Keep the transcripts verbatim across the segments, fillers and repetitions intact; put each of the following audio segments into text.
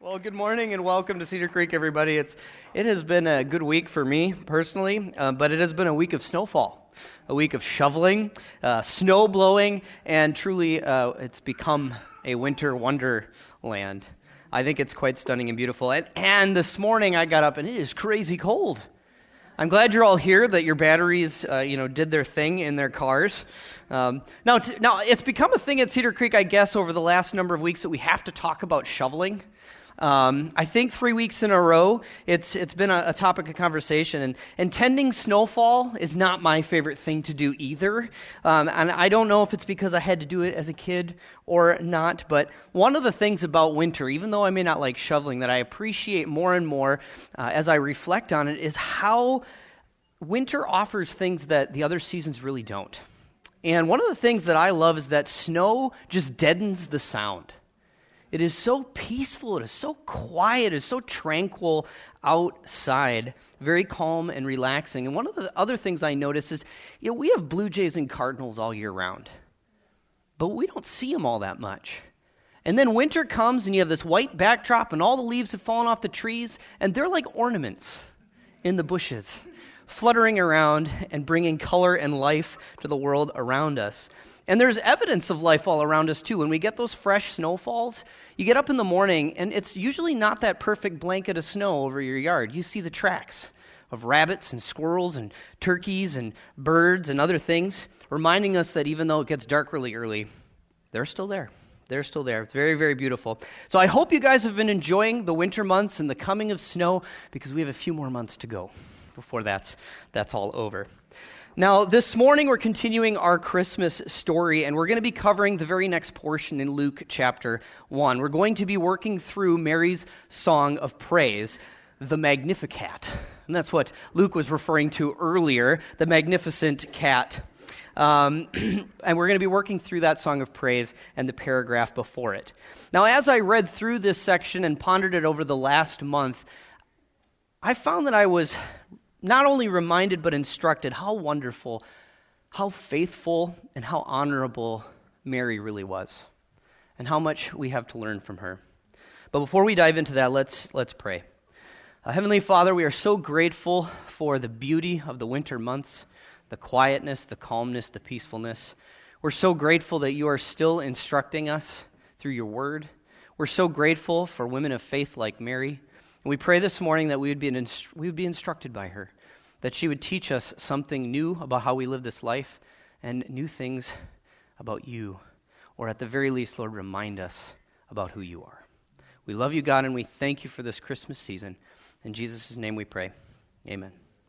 Well, good morning and welcome to Cedar Creek, everybody. It's it has been a good week for me personally, uh, but it has been a week of snowfall, a week of shoveling, uh, snow blowing, and truly uh, it's become a winter wonderland. I think it's quite stunning and beautiful. And, and this morning I got up and it is crazy cold. I'm glad you're all here, that your batteries, uh, you know, did their thing in their cars. Um, now, t- now it's become a thing at Cedar Creek, I guess, over the last number of weeks that we have to talk about shoveling. Um, I think three weeks in a row, it's it's been a, a topic of conversation, and, and tending snowfall is not my favorite thing to do either, um, and I don't know if it's because I had to do it as a kid or not, but one of the things about winter, even though I may not like shoveling, that I appreciate more and more uh, as I reflect on it, is how winter offers things that the other seasons really don't. And one of the things that I love is that snow just deadens the sound. It is so peaceful, it is so quiet, it is so tranquil outside, very calm and relaxing. And one of the other things I notice is, you know, we have Blue Jays and Cardinals all year round, but we don't see them all that much. And then winter comes and you have this white backdrop and all the leaves have fallen off the trees, and they're like ornaments in the bushes, fluttering around and bringing color and life to the world around us. And there's evidence of life all around us, too. When we get those fresh snowfalls, you get up in the morning, and it's usually not that perfect blanket of snow over your yard. You see the tracks of rabbits and squirrels and turkeys and birds and other things, reminding us that even though it gets dark really early, they're still there. They're still there. It's very, very beautiful. So I hope you guys have been enjoying the winter months and the coming of snow, because we have a few more months to go before that's that's all over. Now, this morning we're continuing our Christmas story, and we're going to be covering the very next portion in Luke chapter one. We're going to be working through Mary's song of praise, the Magnificat. And that's what Luke was referring to earlier, the Magnificent Cat. Um, and we're going to be working through that song of praise and the paragraph before it. Now, as I read through this section and pondered it over the last month, I found that I was not only reminded but instructed how wonderful, how faithful, and how honorable Mary really was, and how much we have to learn from her. But before we dive into that, let's let's pray. Uh, Heavenly Father, we are so grateful for the beauty of the winter months, the quietness, the calmness, the peacefulness. We're so grateful that you are still instructing us through your word. We're so grateful for women of faith like Mary. And we pray this morning that we would be an inst- we would be instructed by her, that she would teach us something new about how we live this life and new things about you, or at the very least, Lord, remind us about who you are. We love you, God, and we thank you for this Christmas season. In Jesus' name we pray. Amen.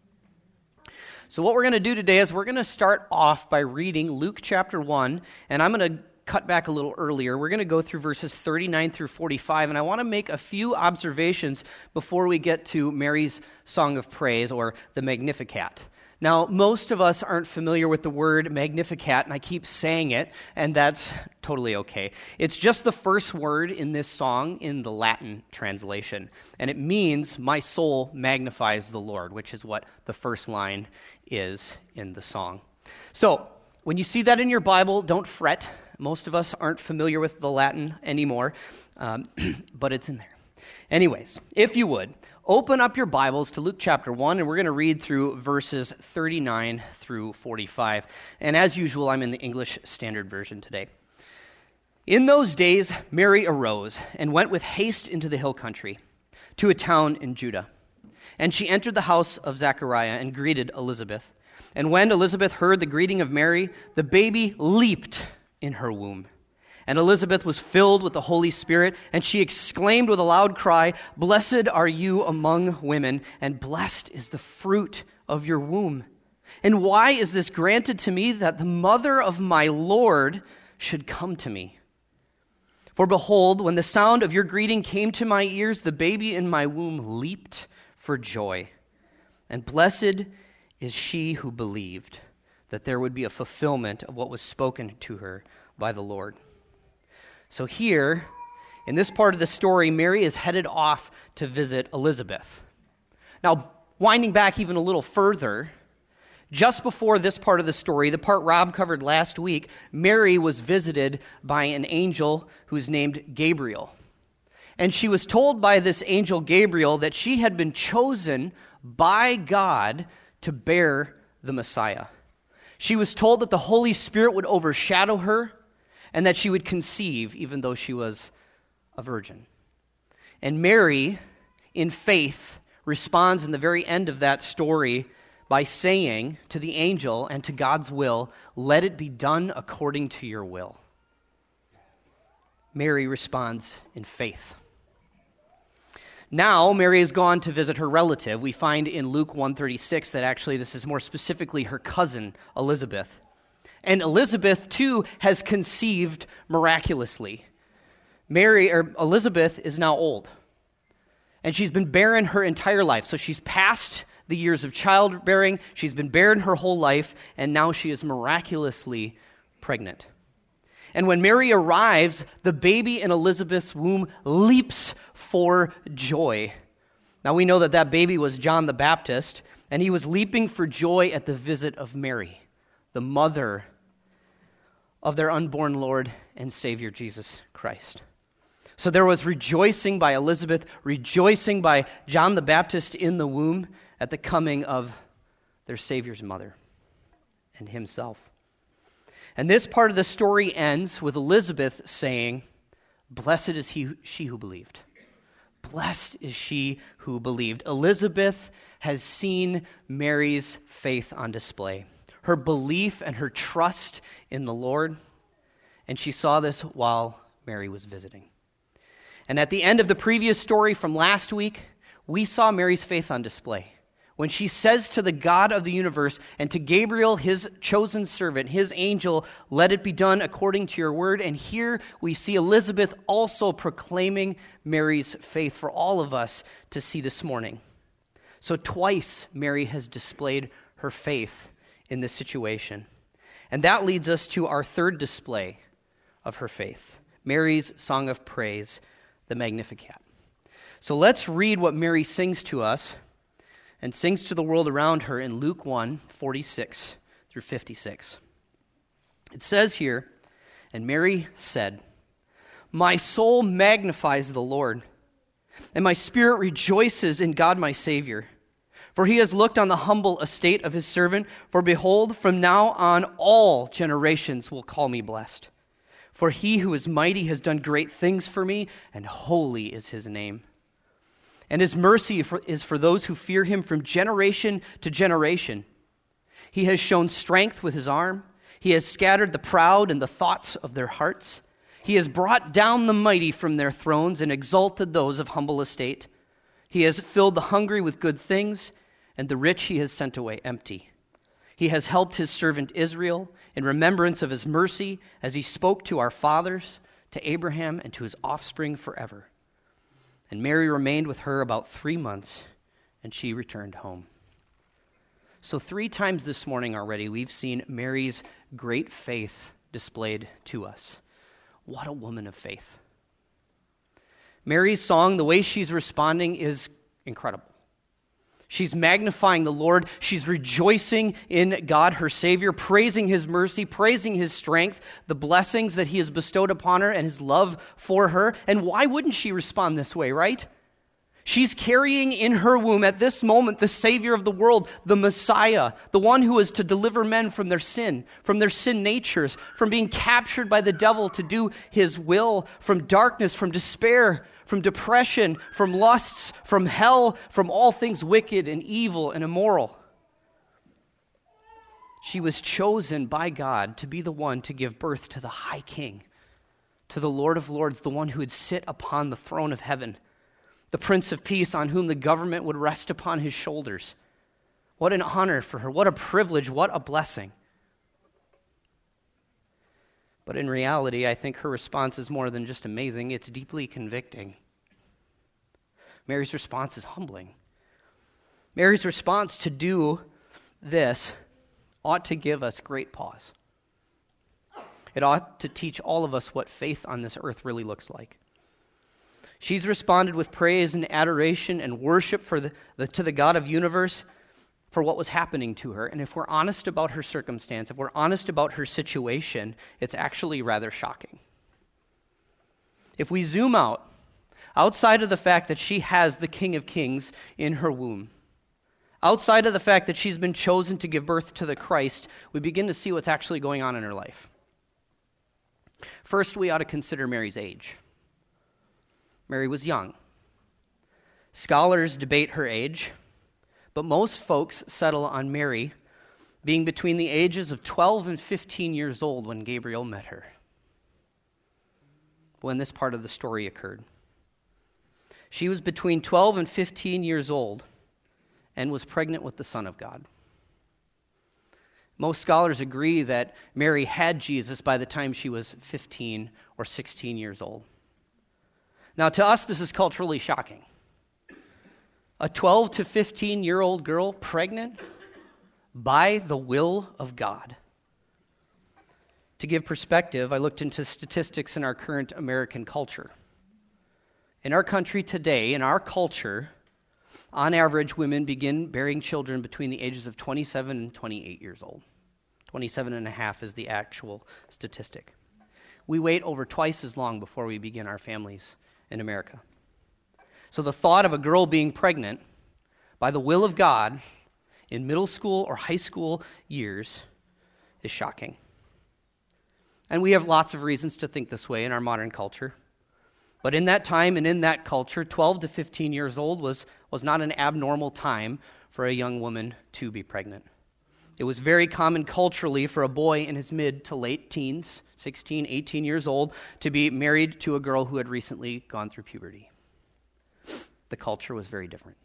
So what we're going to do today is we're going to start off by reading Luke chapter one, and I'm going to cut back a little earlier. We're going to go through verses thirty-nine through forty-five, and I want to make a few observations before we get to Mary's song of praise, or the Magnificat. Now, most of us aren't familiar with the word Magnificat, and I keep saying it, and that's totally okay. It's just the first word in this song in the Latin translation, and it means, "My soul magnifies the Lord," which is what the first line is in the song. So, when you see that in your Bible, don't fret. Most of us aren't familiar with the Latin anymore, um, but it's in there. Anyways, if you would, open up your Bibles to Luke chapter one, and we're going to read through verses thirty-nine through forty-five. And as usual, I'm in the English Standard Version today. In those days, Mary arose and went with haste into the hill country, to a town in Judah. And she entered the house of Zechariah and greeted Elizabeth. And when Elizabeth heard the greeting of Mary, the baby leaped in her womb. And Elizabeth was filled with the Holy Spirit, and she exclaimed with a loud cry, "Blessed are you among women, and blessed is the fruit of your womb. And why is this granted to me, that the mother of my Lord should come to me? For behold, when the sound of your greeting came to my ears, the baby in my womb leaped for joy. And blessed is she who believed that there would be a fulfillment of what was spoken to her by the Lord." So here, in this part of the story, Mary is headed off to visit Elizabeth. Now, winding back even a little further, just before this part of the story, the part Rob covered last week, Mary was visited by an angel who's named Gabriel. And she was told by this angel Gabriel that she had been chosen by God to bear the Messiah. She was told that the Holy Spirit would overshadow her and that she would conceive even though she was a virgin. And Mary, in faith, responds in the very end of that story by saying to the angel and to God's will, "Let it be done according to your will." Mary responds in faith. Now, Mary has gone to visit her relative. We find in Luke one thirty-six that actually this is more specifically her cousin, Elizabeth. And Elizabeth, too, has conceived miraculously. Mary, or Elizabeth, is now old. And she's been barren her entire life. So she's past the years of childbearing. She's been barren her whole life. And now she is miraculously pregnant. And when Mary arrives, the baby in Elizabeth's womb leaps for joy. Now we know that that baby was John the Baptist, and he was leaping for joy at the visit of Mary, the mother of their unborn Lord and Savior Jesus Christ. So there was rejoicing by Elizabeth, rejoicing by John the Baptist in the womb at the coming of their Savior's mother and himself. And this part of the story ends with Elizabeth saying, "Blessed is he, she who believed." Blessed is she who believed. Elizabeth has seen Mary's faith on display, her belief and her trust in the Lord, and she saw this while Mary was visiting. And at the end of the previous story from last week, we saw Mary's faith on display when she says to the God of the universe and to Gabriel, his chosen servant, his angel, "Let it be done according to your word." And here we see Elizabeth also proclaiming Mary's faith for all of us to see this morning. So twice Mary has displayed her faith in this situation. And that leads us to our third display of her faith, Mary's song of praise, the Magnificat. So let's read what Mary sings to us and sings to the world around her in Luke one, forty-six through fifty-six. It says here, "And Mary said, 'My soul magnifies the Lord, and my spirit rejoices in God my Savior. For he has looked on the humble estate of his servant. For behold, from now on all generations will call me blessed. For he who is mighty has done great things for me, and holy is his name. And his mercy for, is for those who fear him from generation to generation. He has shown strength with his arm. He has scattered the proud in the thoughts of their hearts. He has brought down the mighty from their thrones and exalted those of humble estate. He has filled the hungry with good things, and the rich he has sent away empty. He has helped his servant Israel in remembrance of his mercy, as he spoke to our fathers, to Abraham, and to his offspring forever.' And Mary remained with her about three months, and she returned home." So three times this morning already, we've seen Mary's great faith displayed to us. What a woman of faith. Mary's song, the way she's responding, is incredible. She's magnifying the Lord. She's rejoicing in God, her Savior, praising his mercy, praising his strength, the blessings that he has bestowed upon her, and his love for her. And why wouldn't she respond this way, right? She's carrying in her womb at this moment the Savior of the world, the Messiah, the one who is to deliver men from their sin, from their sin natures, from being captured by the devil to do his will, from darkness, from despair, from depression, from lusts, from hell, from all things wicked and evil and immoral. She was chosen by God to be the one to give birth to the High King, to the Lord of Lords, the one who would sit upon the throne of heaven, the Prince of Peace on whom the government would rest upon his shoulders. What an honor for her. What a privilege. What a blessing. But in reality, I think her response is more than just amazing. It's deeply convicting. Mary's response is humbling. Mary's response to do this ought to give us great pause. It ought to teach all of us what faith on this earth really looks like. She's responded with praise and adoration and worship for the, the, to the God of universe for what was happening to her. And if we're honest about her circumstance, if we're honest about her situation, it's actually rather shocking. If we zoom out, outside of the fact that she has the King of Kings in her womb, outside of the fact that she's been chosen to give birth to the Christ, we begin to see what's actually going on in her life. First, we ought to consider Mary's age. Mary was young. Scholars debate her age, but most folks settle on Mary being between the ages of twelve and fifteen years old when Gabriel met her, when this part of the story occurred. She was between twelve and fifteen years old and was pregnant with the Son of God. Most scholars agree that Mary had Jesus by the time she was fifteen or sixteen years old. Now, to us, this is culturally shocking. A twelve to fifteen-year-old girl pregnant by the will of God. To give perspective, I looked into statistics in our current American culture. In our country today, in our culture, on average, women begin bearing children between the ages of twenty-seven and twenty-eight years old. twenty-seven and a half is the actual statistic. We wait over twice as long before we begin our families in America. So the thought of a girl being pregnant by the will of God in middle school or high school years is shocking. And we have lots of reasons to think this way in our modern culture. But in that time and in that culture, twelve to fifteen years old was, was not an abnormal time for a young woman to be pregnant. It was very common culturally for a boy in his mid to late teens, sixteen, eighteen years old, to be married to a girl who had recently gone through puberty. The culture was very different.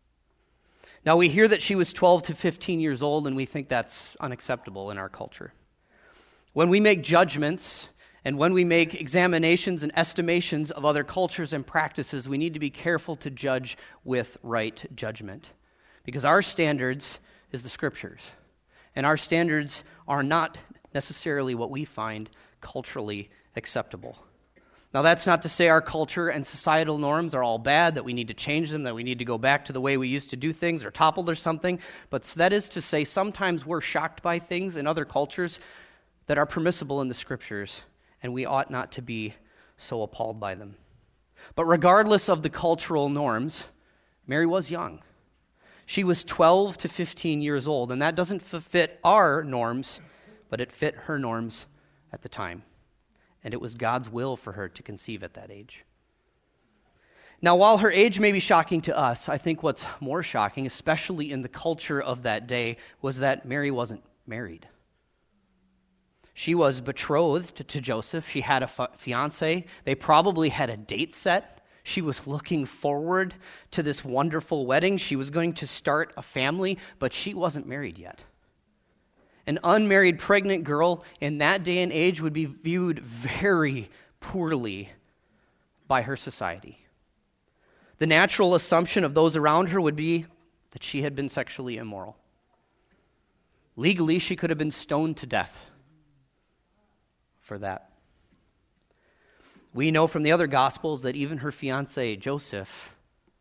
Now we hear that she was twelve to fifteen years old, and we think that's unacceptable in our culture. When we make judgments and when we make examinations and estimations of other cultures and practices, we need to be careful to judge with right judgment. Because our standards is the Scriptures. And our standards are not necessarily what we find culturally acceptable. Now, that's not to say our culture and societal norms are all bad, that we need to change them, that we need to go back to the way we used to do things or toppled or something. But that is to say sometimes we're shocked by things in other cultures that are permissible in the Scriptures, and we ought not to be so appalled by them. But regardless of the cultural norms, Mary was young. She was twelve to fifteen years old, and that doesn't fit our norms, but it fit her norms at the time. And it was God's will for her to conceive at that age. Now, while her age may be shocking to us, I think what's more shocking, especially in the culture of that day, was that Mary wasn't married. She was betrothed to Joseph. She had a fiancé. They probably had a date set. She was looking forward to this wonderful wedding. She was going to start a family, but she wasn't married yet. An unmarried pregnant girl in that day and age would be viewed very poorly by her society. The natural assumption of those around her would be that she had been sexually immoral. Legally, she could have been stoned to death for that. We know from the other Gospels that even her fiancé, Joseph,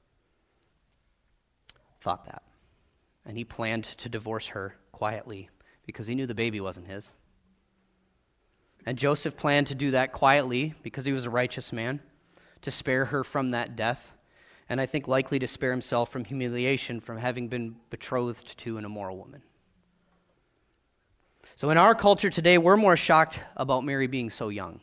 thought that. And he planned to divorce her quietly because he knew the baby wasn't his. And Joseph planned to do that quietly because he was a righteous man, to spare her from that death, and I think likely to spare himself from humiliation from having been betrothed to an immoral woman. So in our culture today, we're more shocked about Mary being so young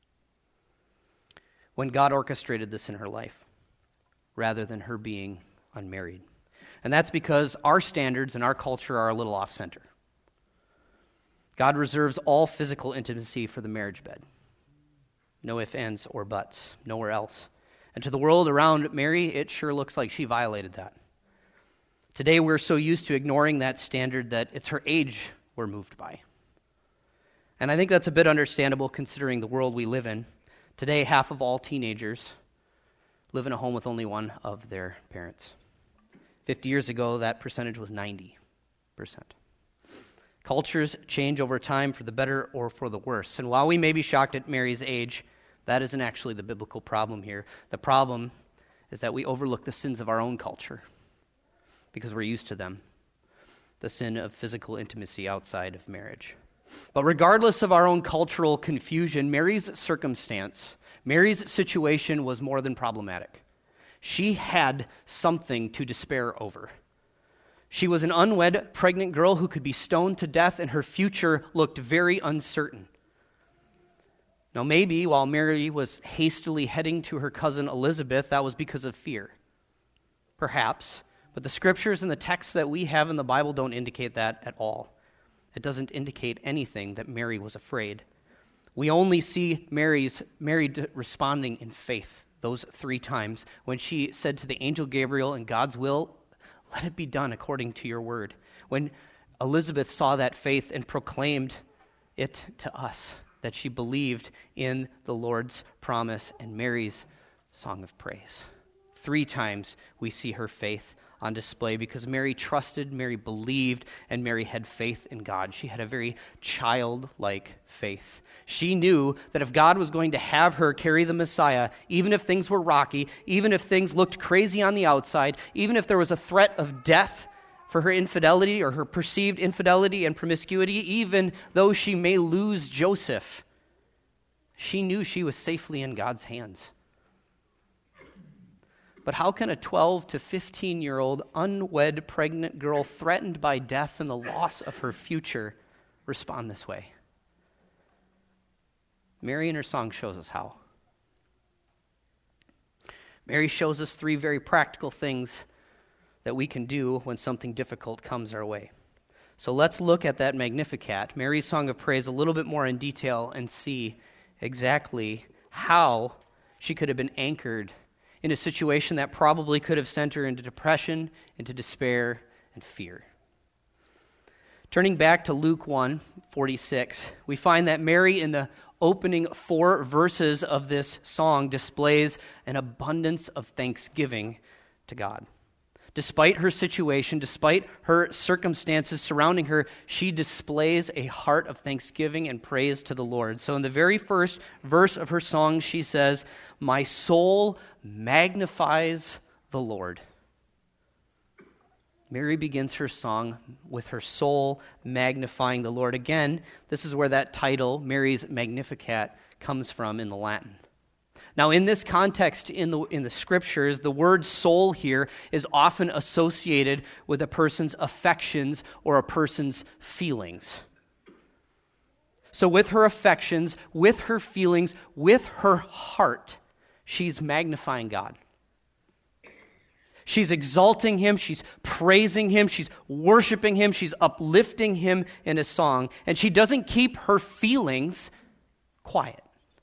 when God orchestrated this in her life, rather than her being unmarried. And that's because our standards and our culture are a little off-center. God reserves all physical intimacy for the marriage bed. No ifs, ands, or buts. Nowhere else. And to the world around Mary, it sure looks like she violated that. Today, we're so used to ignoring that standard that it's her age we're moved by. And I think that's a bit understandable considering the world we live in. Today, half of all teenagers live in a home with only one of their parents. Fifty years ago, that percentage was ninety percent. Cultures change over time for the better or for the worse. And while we may be shocked at Mary's age, that isn't actually the biblical problem here. The problem is that we overlook the sins of our own culture because we're used to them. The sin of physical intimacy outside of marriage. But regardless of our own cultural confusion, Mary's circumstance, Mary's situation was more than problematic. She had something to despair over. She was an unwed pregnant girl who could be stoned to death, and her future looked very uncertain. Now, maybe while Mary was hastily heading to her cousin Elizabeth, that was because of fear. Perhaps. But the scriptures and the texts that we have in the Bible don't indicate that at all. It doesn't indicate anything that Mary was afraid. We only see Mary's Mary responding in faith those three times when she said to the angel Gabriel, in God's will, let it be done according to your word. When Elizabeth saw that faith and proclaimed it to us, that she believed in the Lord's promise and Mary's song of praise. Three times we see her faith on display because Mary trusted, Mary believed, and Mary had faith in God. She had a very childlike faith. She knew that if God was going to have her carry the Messiah, even if things were rocky, even if things looked crazy on the outside, even if there was a threat of death for her infidelity or her perceived infidelity and promiscuity, even though she may lose Joseph, she knew she was safely in God's hands. But how can a twelve to fifteen-year-old unwed pregnant girl threatened by death and the loss of her future respond this way? Mary in her song shows us how. Mary shows us three very practical things that we can do when something difficult comes our way. So let's look at that Magnificat, Mary's song of praise, a little bit more in detail and see exactly how she could have been anchored in a situation that probably could have sent her into depression, into despair, and fear. Turning back to Luke one forty-six, we find that Mary in the opening four verses of this song displays an abundance of thanksgiving to God. Despite her situation, despite her circumstances surrounding her, she displays a heart of thanksgiving and praise to the Lord. So in the very first verse of her song, she says, "My soul magnifies the Lord." Mary begins her song with her soul magnifying the Lord. Again, this is where that title, Mary's Magnificat, comes from in the Latin. Now, in this context, in the in the scriptures, the word soul here is often associated with a person's affections or a person's feelings. So with her affections, with her feelings, with her heart, she's magnifying God. She's exalting him, she's praising him, she's worshiping him, she's uplifting him in a song, and she doesn't keep her feelings quiet.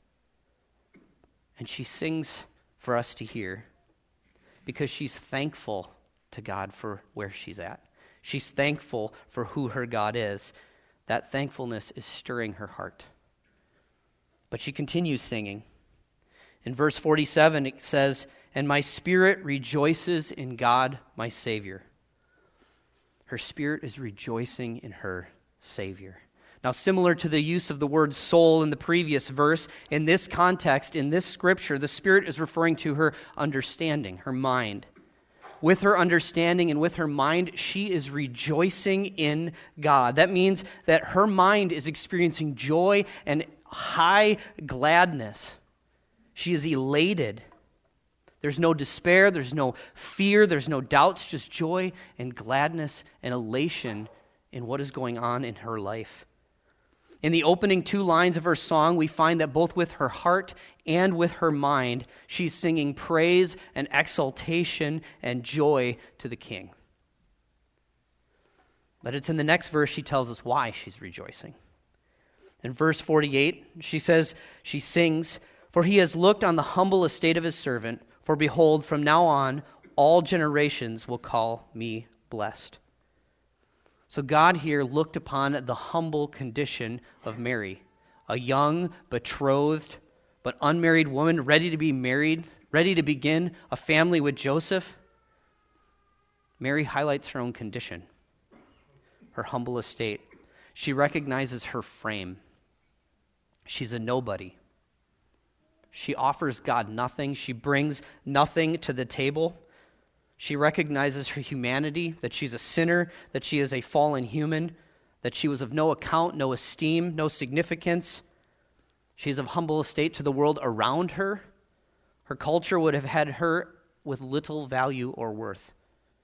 And she sings for us to hear because she's thankful to God for where she's at. She's thankful for who her God is. That thankfulness is stirring her heart. But she continues singing. In verse forty-seven, it says, "And my spirit rejoices in God, my Savior." Her spirit is rejoicing in her Savior. Now, similar to the use of the word soul in the previous verse, in this context, in this scripture, the Spirit is referring to her understanding, her mind. With her understanding and with her mind, she is rejoicing in God. That means that her mind is experiencing joy and high gladness. She is elated. There's no despair, there's no fear, there's no doubts, just joy and gladness and elation in what is going on in her life. In the opening two lines of her song, we find that both with her heart and with her mind, she's singing praise and exaltation and joy to the King. But it's in the next verse she tells us why she's rejoicing. In verse forty-eight, she says, she sings, "For he has looked on the humble estate of his servant, for behold, from now on, all generations will call me blessed." So God here looked upon the humble condition of Mary, a young, betrothed, but unmarried woman ready to be married, ready to begin a family with Joseph. Mary highlights her own condition, her humble estate. She recognizes her frame. She's a nobody. She offers God nothing. She brings nothing to the table. She recognizes her humanity, that she's a sinner, that she is a fallen human, that she was of no account, no esteem, no significance. She's of humble estate to the world around her. Her culture would have had her with little value or worth.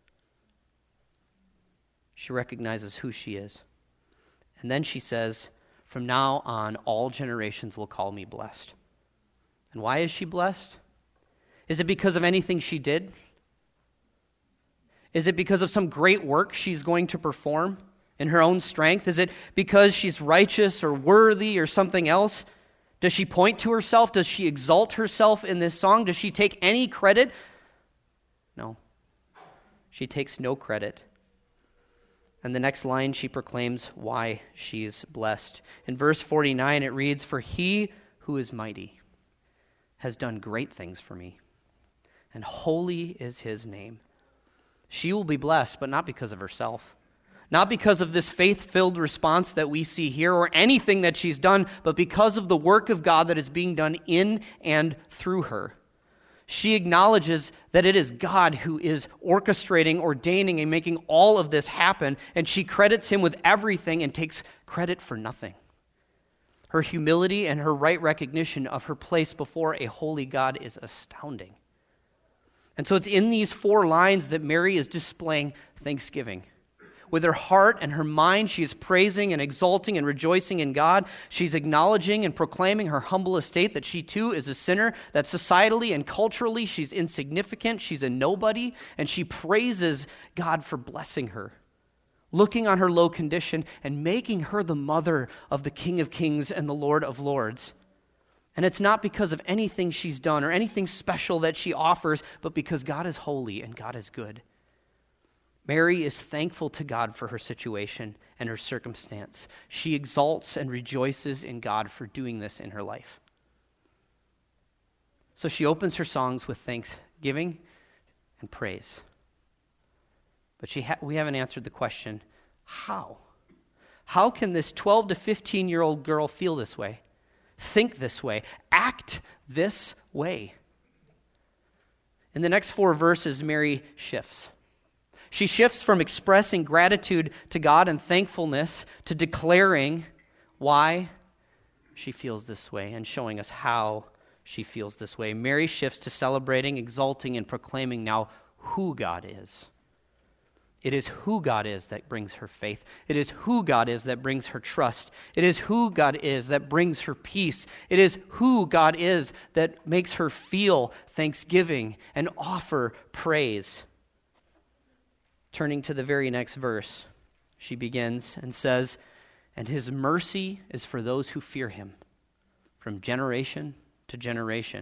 She recognizes who she is. And then she says, from now on, all generations will call me blessed. And why is she blessed? Is it because of anything she did? Is it because of some great work she's going to perform in her own strength? Is it because she's righteous or worthy or something else? Does she point to herself? Does she exalt herself in this song? Does she take any credit? No. She takes no credit. And the next line, she proclaims why she's blessed. In verse forty-nine, it reads, "For he who is mighty has done great things for me, and holy is his name." She will be blessed, but not because of herself. Not because of this faith-filled response that we see here or anything that she's done, but because of the work of God that is being done in and through her. She acknowledges that it is God who is orchestrating, ordaining, and making all of this happen, and she credits him with everything and takes credit for nothing. Her humility and her right recognition of her place before a holy God is astounding. And so it's in these four lines that Mary is displaying thanksgiving. With her heart and her mind, she is praising and exalting and rejoicing in God. She's acknowledging and proclaiming her humble estate, that she too is a sinner, that societally and culturally she's insignificant, she's a nobody, and she praises God for blessing her, looking on her low condition and making her the mother of the King of Kings and the Lord of Lords. And it's not because of anything she's done or anything special that she offers, but because God is holy and God is good. Mary is thankful to God for her situation and her circumstance. She exalts and rejoices in God for doing this in her life. So she opens her songs with thanksgiving and praise. But she ha- we haven't answered the question, how? How can this twelve to fifteen-year-old girl feel this way? Think this way, act this way? In the next four verses, Mary shifts. She shifts from expressing gratitude to God and thankfulness to declaring why she feels this way and showing us how she feels this way. Mary shifts to celebrating, exalting, and proclaiming now who God is. It is who God is that brings her faith. It is who God is that brings her trust. It is who God is that brings her peace. It is who God is that makes her feel thanksgiving and offer praise. Turning to the very next verse, she begins and says, "And his mercy is for those who fear him, from generation to generation."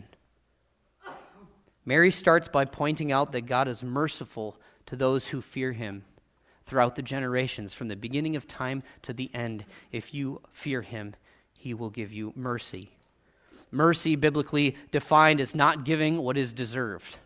Mary starts by pointing out that God is merciful to those who fear him throughout the generations, from the beginning of time to the end. If you fear him, he will give you mercy. Mercy, biblically defined, is not giving what is deserved.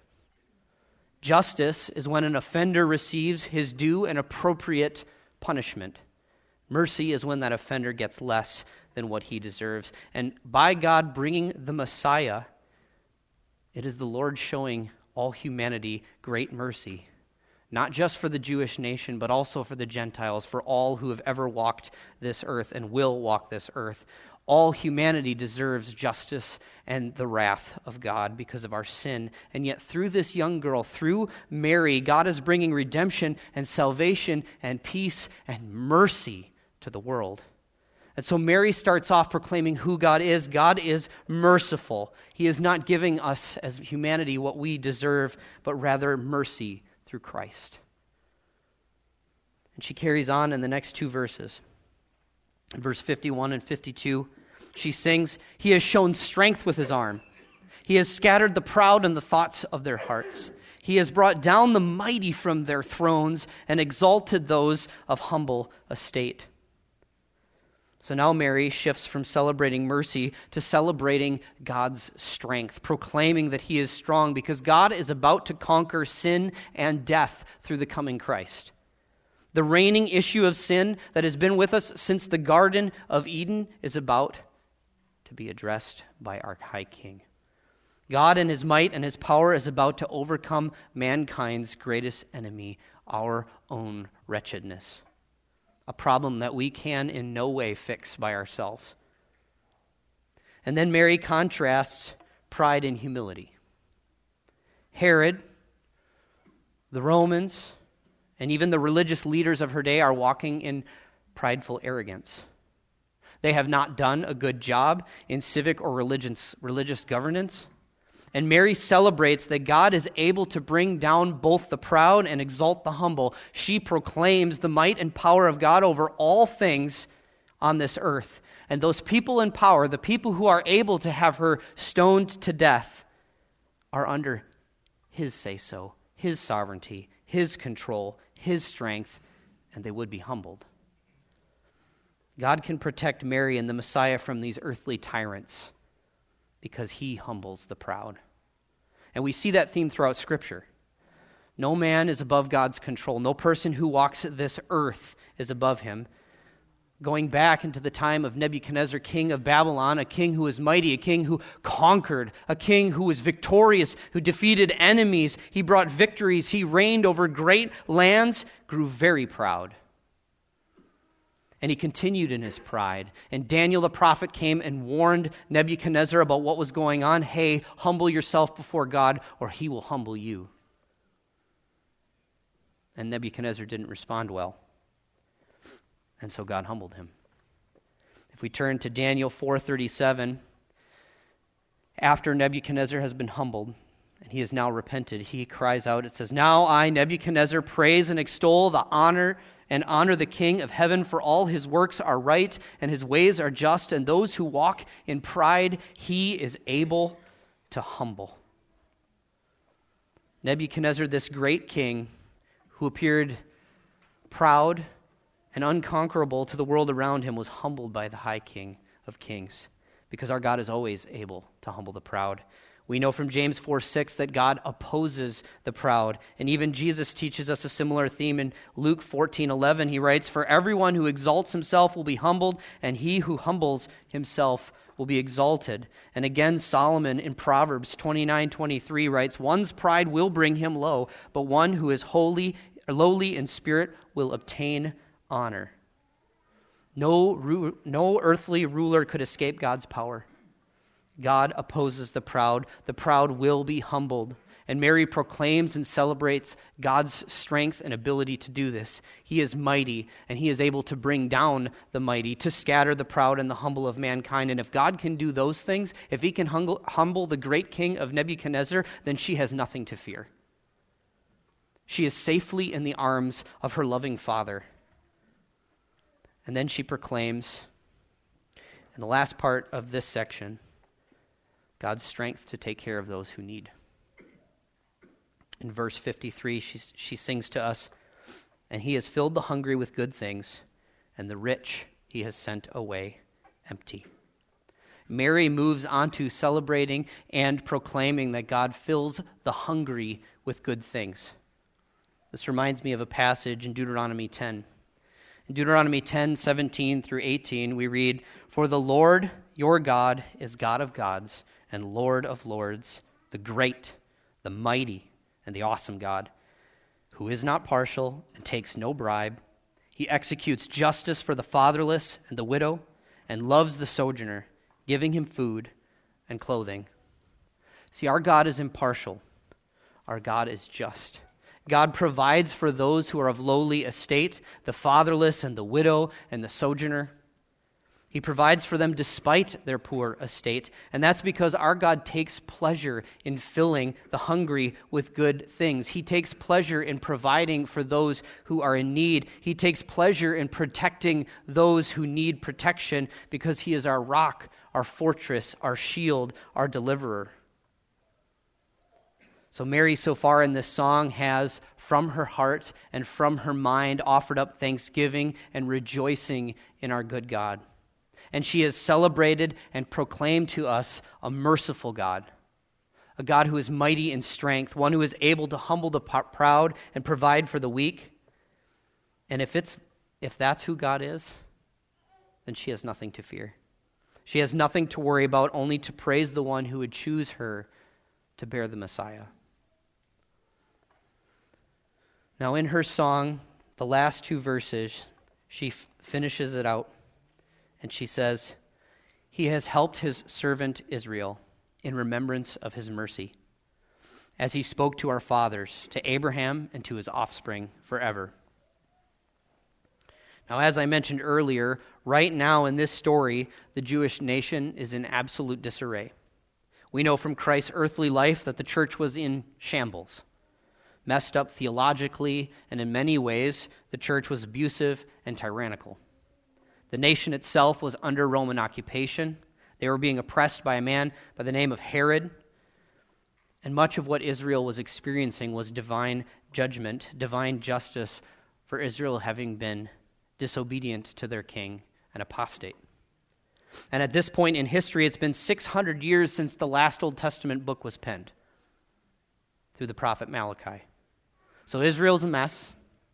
Justice is when an offender receives his due and appropriate punishment. Mercy is when that offender gets less than what he deserves. And by God bringing the Messiah, it is the Lord showing all humanity great mercy. Not just for the Jewish nation, but also for the Gentiles, for all who have ever walked this earth and will walk this earth. All humanity deserves justice and the wrath of God because of our sin. And yet through this young girl, through Mary, God is bringing redemption and salvation and peace and mercy to the world. And so Mary starts off proclaiming who God is. God is merciful. He is not giving us as humanity what we deserve, but rather mercy through Christ. And she carries on in the next two verses. In verse fifty-one and fifty-two, she sings, "He has shown strength with his arm. He has scattered the proud in the thoughts of their hearts. He has brought down the mighty from their thrones and exalted those of humble estate." So now Mary shifts from celebrating mercy to celebrating God's strength, proclaiming that he is strong because God is about to conquer sin and death through the coming Christ. The reigning issue of sin that has been with us since the Garden of Eden is about to be addressed by our High King. God in his might and his power is about to overcome mankind's greatest enemy, our own wretchedness. A problem that we can in no way fix by ourselves. And then Mary contrasts pride and humility. Herod, The Romans and even the religious leaders of her day are walking in prideful arrogance. They have not done a good job in civic or religious, religious governance. And Mary celebrates that God is able to bring down both the proud and exalt the humble. She proclaims the might and power of God over all things on this earth. And those people in power, the people who are able to have her stoned to death, are under his say-so, his sovereignty, his control, his strength, and they would be humbled. God can protect Mary and the Messiah from these earthly tyrants because he humbles the proud. And we see that theme throughout Scripture. No man is above God's control. No person who walks this earth is above him. Going back into the time of Nebuchadnezzar, king of Babylon, a king who was mighty, a king who conquered, a king who was victorious, who defeated enemies. He brought victories. He reigned over great lands, grew very proud. And he continued in his pride. And Daniel the prophet came and warned Nebuchadnezzar about what was going on. Hey, humble yourself before God, or he will humble you. And Nebuchadnezzar didn't respond well. And so God humbled him. If we turn to Daniel four thirty-seven, after Nebuchadnezzar has been humbled, and he has now repented, he cries out, it says, "Now I, Nebuchadnezzar, praise and extol the honor and honor the King of heaven, for all his works are right, and his ways are just, and those who walk in pride he is able to humble." Nebuchadnezzar, this great king, who appeared proud and unconquerable to the world around him, was humbled by the high King of kings, because our God is always able to humble the proud. We know from James four six that God opposes the proud. And even Jesus teaches us a similar theme in Luke fourteen eleven. He writes, "For everyone who exalts himself will be humbled, and he who humbles himself will be exalted." And again, Solomon in Proverbs twenty-nine twenty-three writes, "One's pride will bring him low, but one who is holy, lowly in spirit will obtain honor." No, ru- no earthly ruler could escape God's power. God opposes the proud. The proud will be humbled. And Mary proclaims and celebrates God's strength and ability to do this. He is mighty, and he is able to bring down the mighty, to scatter the proud and the humble of mankind. And if God can do those things, if he can humble, humble the great king of Nebuchadnezzar, then she has nothing to fear. She is safely in the arms of her loving Father. And then she proclaims, in the last part of this section, God's strength to take care of those who need. In verse fifty-three, she, she sings to us, "And he has filled the hungry with good things, and the rich he has sent away empty." Mary moves on to celebrating and proclaiming that God fills the hungry with good things. This reminds me of a passage in Deuteronomy ten. In Deuteronomy ten, seventeen through eighteen, we read, "For the Lord your God is God of gods and Lord of lords, the great, the mighty, and the awesome God, who is not partial and takes no bribe. He executes justice for the fatherless and the widow, and loves the sojourner, giving him food and clothing." See, our God is impartial. Our God is just. God provides for those who are of lowly estate, the fatherless and the widow and the sojourner. He provides for them despite their poor estate, and that's because our God takes pleasure in filling the hungry with good things. He takes pleasure in providing for those who are in need. He takes pleasure in protecting those who need protection because he is our rock, our fortress, our shield, our deliverer. So Mary, so far in this song, has from her heart and from her mind offered up thanksgiving and rejoicing in our good God. And she has celebrated and proclaimed to us a merciful God, a God who is mighty in strength, one who is able to humble the proud and provide for the weak. And if it's if that's who God is, then she has nothing to fear. She has nothing to worry about, only to praise the one who would choose her to bear the Messiah. Now in her song, the last two verses, she f- finishes it out. And she says, "He has helped his servant Israel in remembrance of his mercy, as he spoke to our fathers, to Abraham and to his offspring forever. Now, as I mentioned earlier, right now in this story, the Jewish nation is in absolute disarray. We know from Christ's earthly life that the church was in shambles, messed up theologically, and in many ways, the church was abusive and tyrannical. The nation itself was under Roman occupation. They were being oppressed by a man by the name of Herod. And much of what Israel was experiencing was divine judgment, divine justice for Israel having been disobedient to their king and apostate. And at this point in history, it's been six hundred years since the last Old Testament book was penned through the prophet Malachi. So Israel's a mess.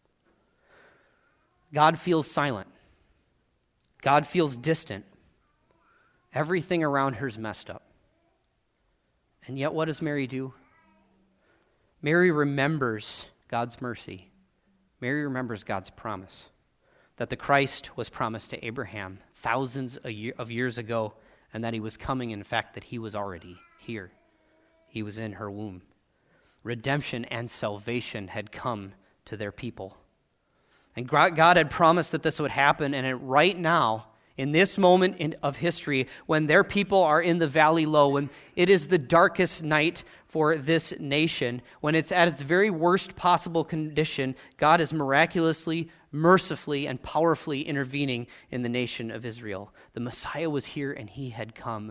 God feels silent. God feels distant. Everything around her is messed up. And yet what does Mary do? Mary remembers God's mercy. Mary remembers God's promise that the Christ was promised to Abraham thousands of years ago, and that he was coming, in fact, that he was already here. He was in her womb. Redemption and salvation had come to their people. And God had promised that this would happen, and right now, in this moment in, of history, when their people are in the valley low, when it is the darkest night for this nation, when it's at its very worst possible condition, God is miraculously, mercifully, and powerfully intervening in the nation of Israel. The Messiah was here, and he had come.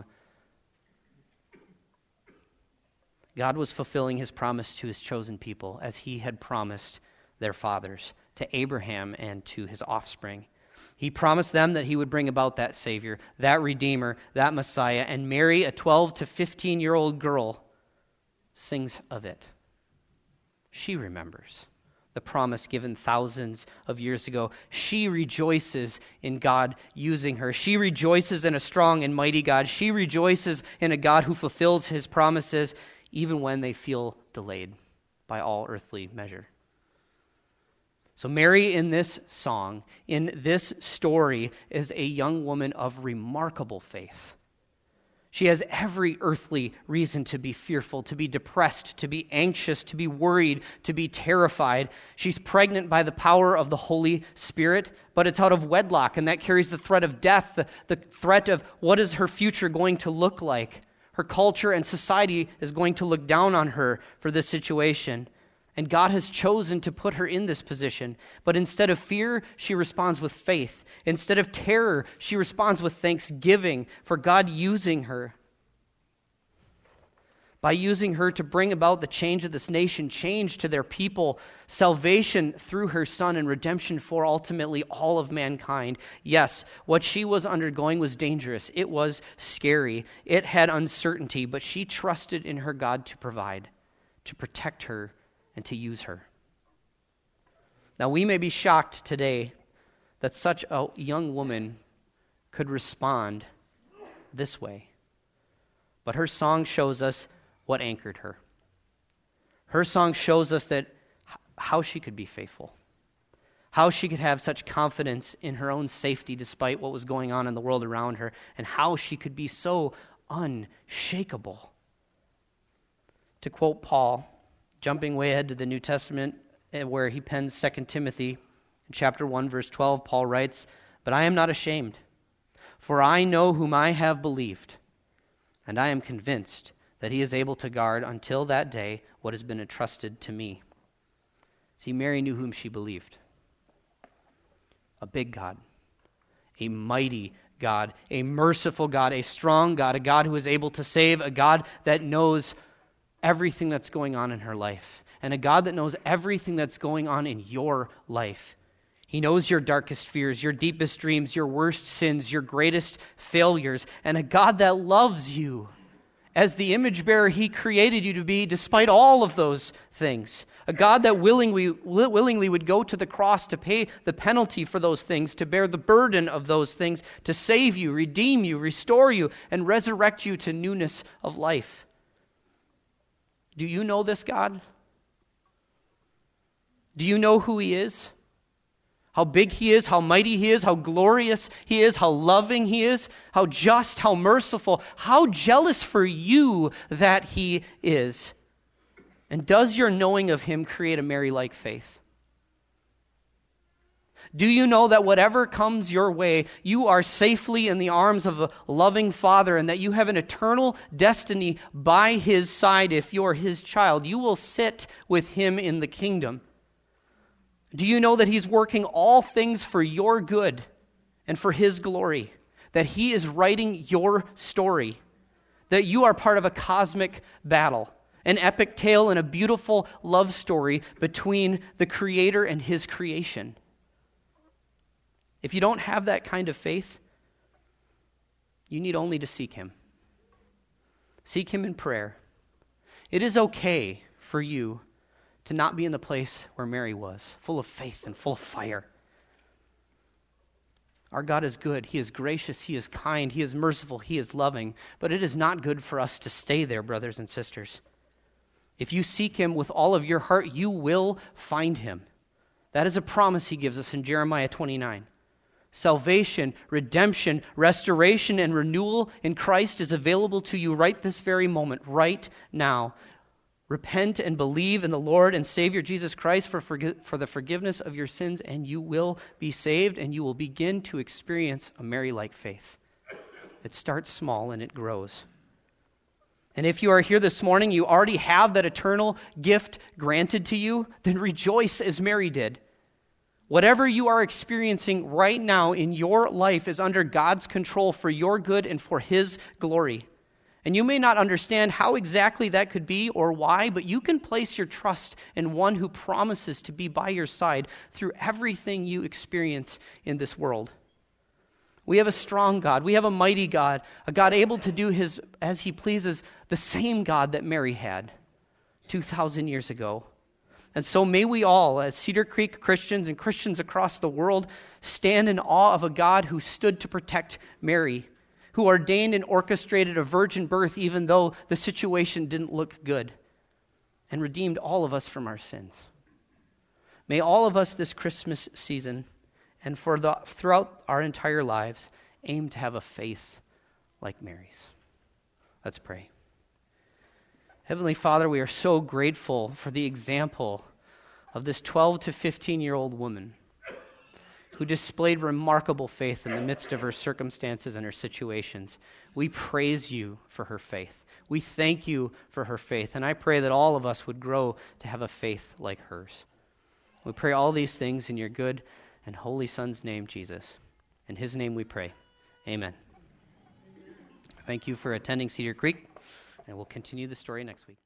God was fulfilling his promise to his chosen people, as he had promised their fathers, to Abraham and to his offspring. He promised them that he would bring about that Savior, that Redeemer, that Messiah, and Mary, a twelve to fifteen-year-old girl, sings of it. She remembers the promise given thousands of years ago. She rejoices in God using her. She rejoices in a strong and mighty God. She rejoices in a God who fulfills his promises, even when they feel delayed by all earthly measure. So Mary in this song, in this story, is a young woman of remarkable faith. She has every earthly reason to be fearful, to be depressed, to be anxious, to be worried, to be terrified. She's pregnant by the power of the Holy Spirit, but it's out of wedlock, and that carries the threat of death, the, the threat of what is her future going to look like. Her culture and society is going to look down on her for this situation. And God has chosen to put her in this position. But instead of fear, she responds with faith. Instead of terror, she responds with thanksgiving for God using her. By using her to bring about the change of this nation, change to their people, salvation through her Son, and redemption for ultimately all of mankind. Yes, what she was undergoing was dangerous. It was scary. It had uncertainty, but she trusted in her God to provide, to protect her, and to use her. Now, we may be shocked today that such a young woman could respond this way. But her song shows us what anchored her. Her song shows us that how she could be faithful, how she could have such confidence in her own safety despite what was going on in the world around her, and how she could be so unshakable. To quote Paul, jumping way ahead to the New Testament, where he pens Second Timothy, in chapter one, verse twelve, Paul writes, "But I am not ashamed, for I know whom I have believed, and I am convinced that he is able to guard until that day what has been entrusted to me." See, Mary knew whom she believed. A big God, a mighty God, a merciful God, a strong God, a God who is able to save, a God that knows everything that's going on in her life, and a God that knows everything that's going on in your life. He knows your darkest fears, your deepest dreams, your worst sins, your greatest failures, and a God that loves you as the image bearer he created you to be despite all of those things. A God that willingly, willingly would go to the cross to pay the penalty for those things, to bear the burden of those things, to save you, redeem you, restore you, and resurrect you to newness of life. Do you know this God? Do you know who he is? How big he is, how mighty he is, how glorious he is, how loving he is, how just, how merciful, how jealous for you that he is. And does your knowing of him create a Mary-like faith? Do you know that whatever comes your way, you are safely in the arms of a loving Father, and that you have an eternal destiny by his side if you're his child? You will sit with him in the kingdom. Do you know that he's working all things for your good and for his glory? That he is writing your story? That you are part of a cosmic battle, an epic tale and a beautiful love story between the Creator and his creation? If you don't have that kind of faith, you need only to seek him. Seek him in prayer. It is okay for you to not be in the place where Mary was, full of faith and full of fire. Our God is good. He is gracious. He is kind. He is merciful. He is loving. But it is not good for us to stay there, brothers and sisters. If you seek him with all of your heart, you will find him. That is a promise he gives us in Jeremiah twenty-nine. Salvation, redemption, restoration, and renewal in Christ is available to you right this very moment, right now. Repent and believe in the Lord and Savior Jesus Christ for, forg- for the forgiveness of your sins, and you will be saved, and you will begin to experience a Mary-like faith. It starts small and it grows. And if you are here this morning, you already have that eternal gift granted to you, then rejoice as Mary did. Whatever you are experiencing right now in your life is under God's control for your good and for his glory. And you may not understand how exactly that could be or why, but you can place your trust in one who promises to be by your side through everything you experience in this world. We have a strong God. We have a mighty God, a God able to do his as he pleases, the same God that Mary had two thousand years ago. And so may we all, as Cedar Creek Christians and Christians across the world, stand in awe of a God who stood to protect Mary, who ordained and orchestrated a virgin birth even though the situation didn't look good, and redeemed all of us from our sins. May all of us this Christmas season and for the throughout our entire lives aim to have a faith like Mary's. Let's pray. Heavenly Father, we are so grateful for the example of this twelve to fifteen-year-old woman who displayed remarkable faith in the midst of her circumstances and her situations. We praise you for her faith. We thank you for her faith, and I pray that all of us would grow to have a faith like hers. We pray all these things in your good and holy Son's name, Jesus. In his name we pray. Amen. Thank you for attending Cedar Creek. And we'll continue the story next week.